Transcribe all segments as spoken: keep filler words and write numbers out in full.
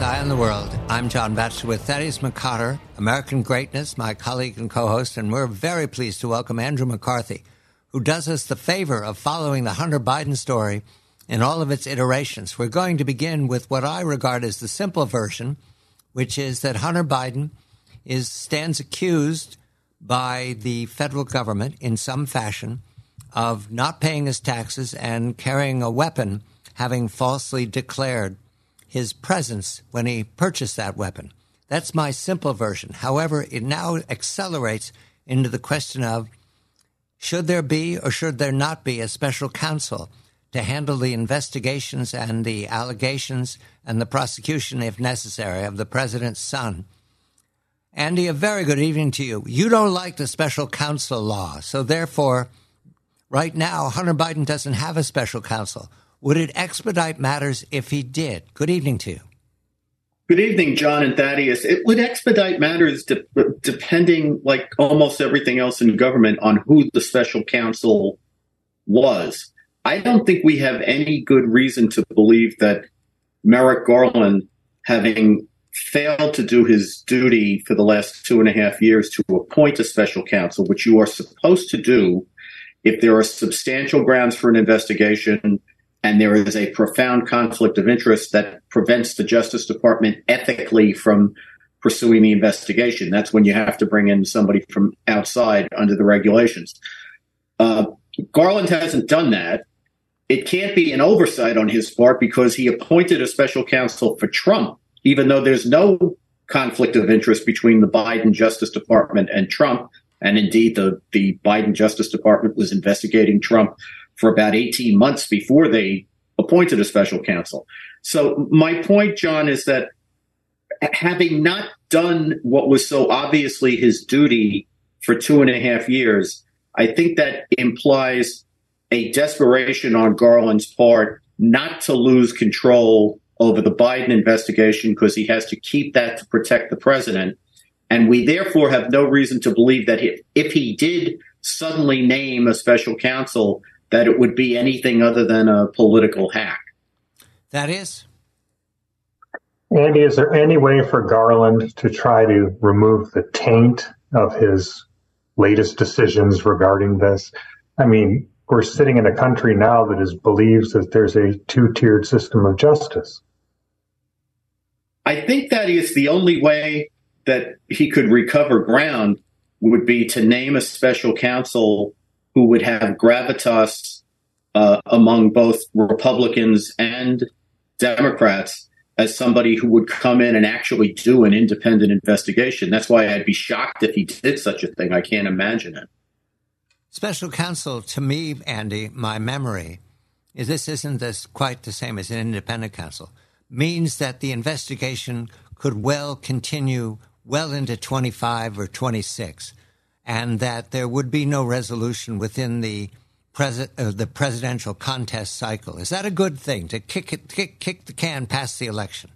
Eye on the World. I'm John Batchelor with Thaddeus McCotter, American Greatness, my colleague and co-host, and we're very pleased to welcome Andrew McCarthy, who does us the favor of following the Hunter Biden story in all of its iterations. We're going to begin with what I regard as the simple version, which is that Hunter Biden is stands accused by the federal government in some fashion of not paying his taxes and carrying a weapon, having falsely declared his presence when he purchased that weapon. That's my simple version. However, it now accelerates into the question of, should there be or should there not be a special counsel to handle the investigations and the allegations and the prosecution, if necessary, of the president's son? Andy, a very good evening to you. You don't like the special counsel law, so therefore, right now, Hunter Biden doesn't have a special counsel. Would it expedite matters if he did? Good evening to you. Good evening, John and Thaddeus. It would expedite matters de- depending, like almost everything else in government, on who the special counsel was. I don't think we have any good reason to believe that Merrick Garland, having failed to do his duty for the last two and a half years to appoint a special counsel, which you are supposed to do if there are substantial grounds for an investigation and there is a profound conflict of interest that prevents the Justice Department ethically from pursuing the investigation. That's when you have to bring in somebody from outside under the regulations. Uh, Garland hasn't done that. It can't be an oversight on his part because he appointed a special counsel for Trump, even though there's no conflict of interest between the Biden Justice Department and Trump. And indeed, the, the Biden Justice Department was investigating Trump for about eighteen months before they appointed a special counsel. So my point, John, is that having not done what was so obviously his duty for two and a half years, I think that implies a desperation on Garland's part not to lose control over the Biden investigation because he has to keep that to protect the president. And we therefore have no reason to believe that if, if he did suddenly name a special counsel, that it would be anything other than a political hack. That is? Andy, is there any way for Garland to try to remove the taint of his latest decisions regarding this? I mean, we're sitting in a country now that is believes that there's a two-tiered system of justice. I think that is the only way that he could recover ground would be to name a special counsel who would have gravitas uh, among both Republicans and Democrats as somebody who would come in and actually do an independent investigation. That's why I'd be shocked if he did such a thing. I can't imagine it. Special counsel, to me, Andy, my memory, is this isn't this quite the same as an independent counsel, means that the investigation could well continue well into twenty-five or twenty-six. And that there would be no resolution within the pres- uh, the presidential contest cycle. Is that a good thing, to kick it, kick, kick the can past the election?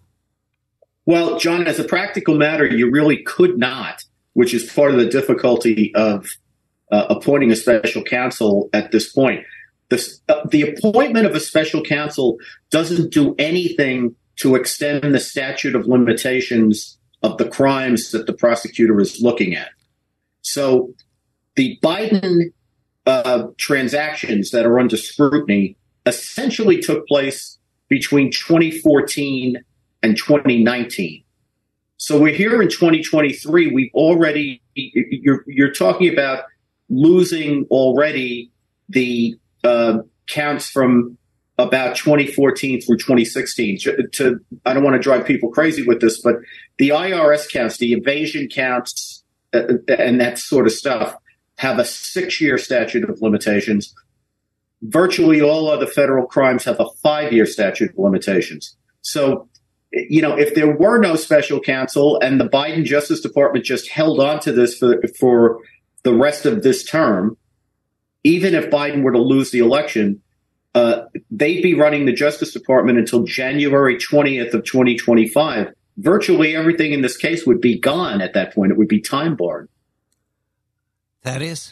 Well, John, as a practical matter, you really could not, which is part of the difficulty of uh, appointing a special counsel at this point. The, uh, the appointment of a special counsel doesn't do anything to extend the statute of limitations of the crimes that the prosecutor is looking at. So the Biden uh, transactions that are under scrutiny essentially took place between twenty fourteen and twenty nineteen. So we're here in twenty twenty-three. We've already, you're, you're talking about losing already the uh, counts from about twenty fourteen through twenty sixteen. To, to, I don't want to drive people crazy with this, but the I R S counts, the evasion counts, and that sort of stuff, have a six-year statute of limitations. Virtually all other federal crimes have a five-year statute of limitations. So, you know, if there were no special counsel and the Biden Justice Department just held on to this for, for the rest of this term, even if Biden were to lose the election, uh, they'd be running the Justice Department until January twentieth of twenty twenty-five. Virtually everything in this case would be gone at that point. It would be time barred. That is?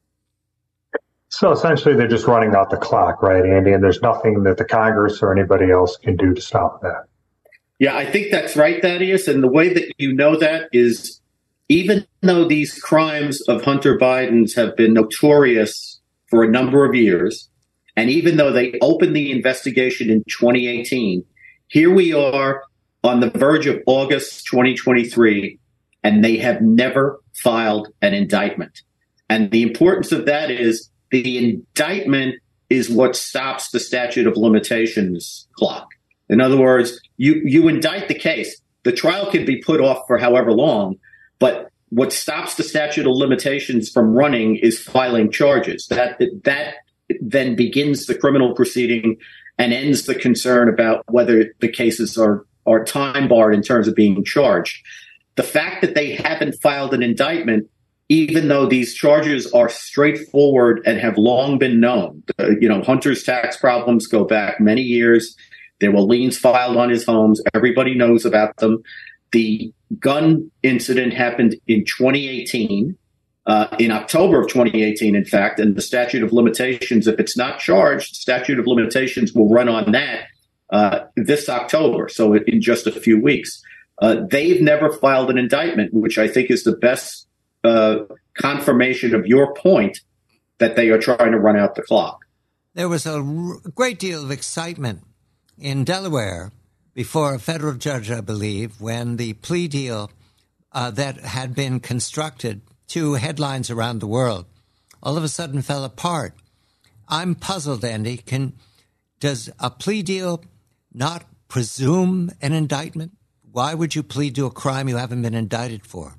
So essentially they're just running out the clock, right, Andy? And there's nothing that the Congress or anybody else can do to stop that. Yeah, I think that's right, Thaddeus. And the way that you know that is even though these crimes of Hunter Biden's have been notorious for a number of years, and even though they opened the investigation in twenty eighteen, here we are on the verge of August twenty twenty-three, and they have never filed an indictment. And the importance of that is the indictment is what stops the statute of limitations clock. In other words, you, you indict the case. The trial can be put off for however long, but what stops the statute of limitations from running is filing charges. That that then begins the criminal proceeding and ends the concern about whether the cases are, are time barred in terms of being charged. The fact that they haven't filed an indictment, even though these charges are straightforward and have long been known, uh, you know, Hunter's tax problems go back many years. There were liens filed on his homes. Everybody knows about them. The gun incident happened in twenty eighteen, uh, in October of twenty eighteen, in fact, and the statute of limitations, if it's not charged, statute of limitations will run on that uh, this October, so in just a few weeks. Uh, they've never filed an indictment, which I think is the best uh, confirmation of your point that they are trying to run out the clock. There was a r- great deal of excitement in Delaware before a federal judge, I believe, when the plea deal uh, that had been constructed to headlines around the world all of a sudden fell apart. I'm puzzled, Andy. Can does a plea deal not presume an indictment? Why would you plead to a crime you haven't been indicted for?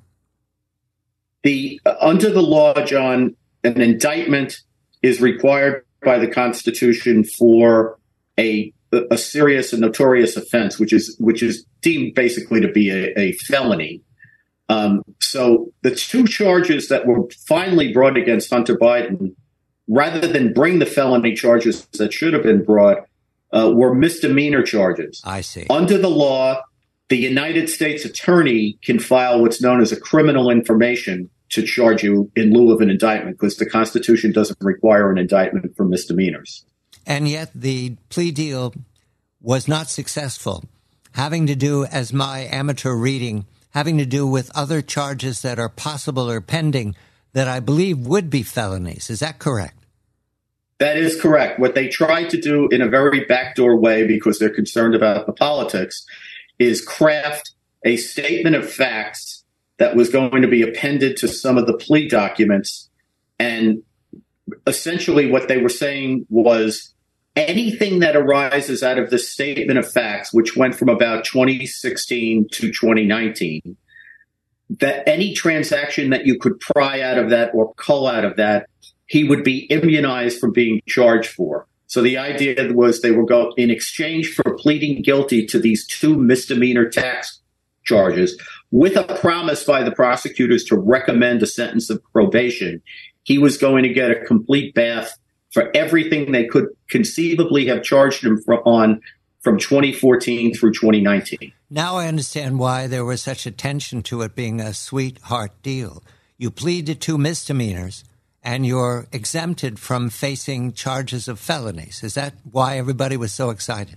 The uh, under the law, John, an indictment is required by the Constitution for a a serious and notorious offense, which is which is deemed basically to be a, a felony. Um, so the two charges that were finally brought against Hunter Biden, rather than bring the felony charges that should have been brought, uh, were misdemeanor charges. I see. Under the law, the United States attorney can file what's known as a criminal information to charge you in lieu of an indictment, because the Constitution doesn't require an indictment for misdemeanors. And yet the plea deal was not successful, having to do, as my amateur reading, having to do with other charges that are possible or pending that I believe would be felonies. Is that correct? That is correct. What they tried to do in a very backdoor way, because they're concerned about the politics, is craft a statement of facts that was going to be appended to some of the plea documents. And essentially what they were saying was anything that arises out of this statement of facts, which went from about twenty sixteen to twenty nineteen, that any transaction that you could pry out of that or cull out of that, he would be immunized from being charged for. So the idea was they were going in exchange for pleading guilty to these two misdemeanor tax charges with a promise by the prosecutors to recommend a sentence of probation. He was going to get a complete bath for everything they could conceivably have charged him for, on from twenty fourteen through twenty nineteen. Now I understand why there was such attention to it being a sweetheart deal. You plead to two misdemeanors, and you're exempted from facing charges of felonies. Is that why everybody was so excited?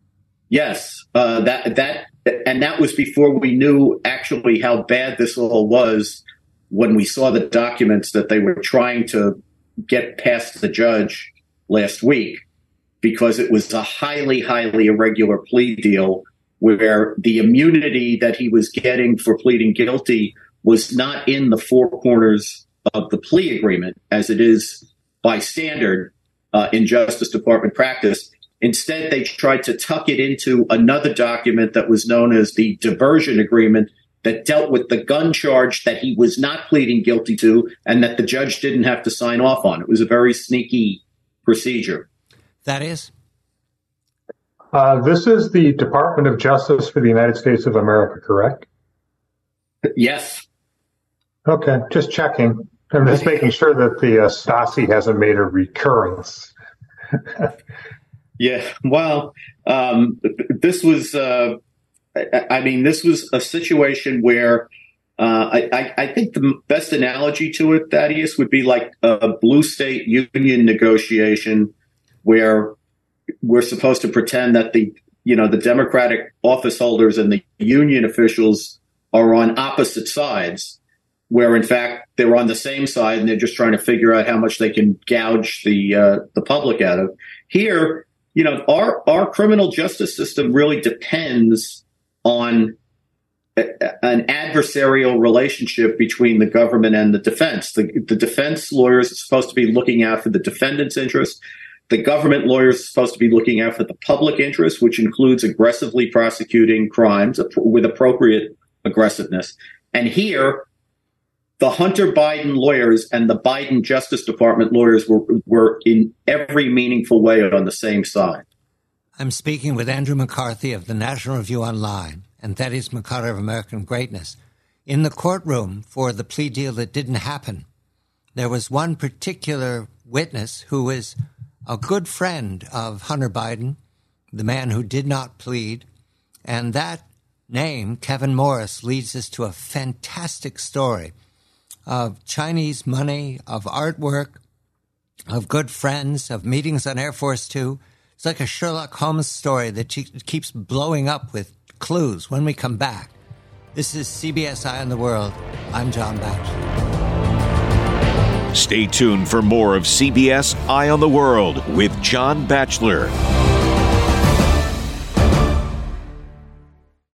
Yes, uh, that that and that was before we knew actually how bad this all was. When we saw the documents that they were trying to get past the judge last week, because it was a highly, highly irregular plea deal where the immunity that he was getting for pleading guilty was not in the four corners of the plea agreement, as it is by standard uh, in Justice Department practice. Instead, they tried to tuck it into another document that was known as the diversion agreement that dealt with the gun charge that he was not pleading guilty to and that the judge didn't have to sign off on. It was a very sneaky procedure. That is? Uh, this is the Department of Justice for the United States of America, correct? Yes. Okay, just checking. I'm just making sure that the uh, Stasi hasn't made a recurrence. Yeah, well, um, this was... Uh, I mean, this was a situation where uh, I, I think the best analogy to it, Thaddeus, would be like a blue state union negotiation where we're supposed to pretend that the you know, the Democratic office holders and the union officials are on opposite sides, where in fact they're on the same side and they're just trying to figure out how much they can gouge the uh, the public out of. Here, you know, our our criminal justice system really depends on a, an adversarial relationship between the government and the defense. The, the defense lawyers are supposed to be looking out for the defendant's interest. The government lawyers are supposed to be looking out for the public interest, which includes aggressively prosecuting crimes with appropriate aggressiveness. And here, the Hunter Biden lawyers and the Biden Justice Department lawyers were, were in every meaningful way on the same side. I'm speaking with Andrew McCarthy of the National Review Online and Thaddeus McCarter of American Greatness. In the courtroom for the plea deal that didn't happen, there was one particular witness who is a good friend of Hunter Biden, the man who did not plead, and that name, Kevin Morris, leads us to a fantastic story of Chinese money, of artwork, of good friends, of meetings on Air Force Two. It's like a Sherlock Holmes story that keeps blowing up with clues when we come back. This is C B S Eye on the World. I'm John Batchelor. Stay tuned for more of C B S Eye on the World with John Batchelor.